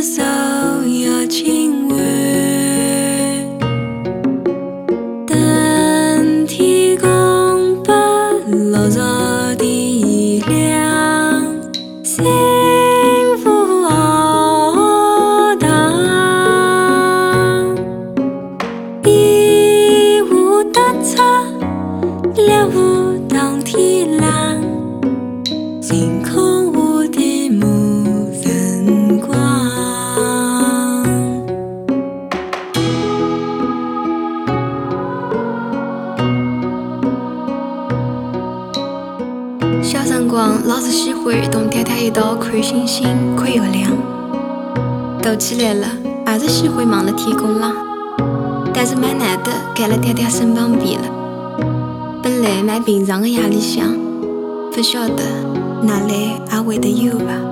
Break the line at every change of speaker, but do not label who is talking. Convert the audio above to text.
手要亲吻，等天公伯落着地亮，幸福学堂，一无得策，两无当天亮，星空无敌无人光。小辰光老是喜欢同太太一道看星星、看月亮，大起来了还是喜欢望了天空浪，但是蛮难得盖了太太身旁边了。本来蛮平常的夜里向，不晓得哪来也会得有吧。